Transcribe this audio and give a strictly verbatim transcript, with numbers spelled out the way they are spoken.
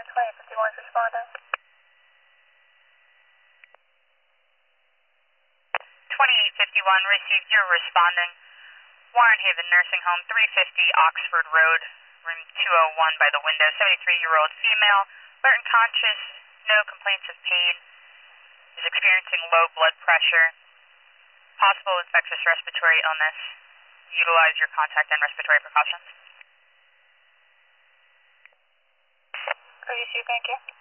twenty-eight fifty-one is responding. twenty-eight fifty-one, received, you're responding. Warren Haven Nursing Home, three fifty Oxford Road, room two oh one by the window, seventy-three-year-old female, alert and conscious, no complaints of pain, is experiencing low blood pressure, possible infectious respiratory illness. Utilize your contact and respiratory precautions. Are you thank you?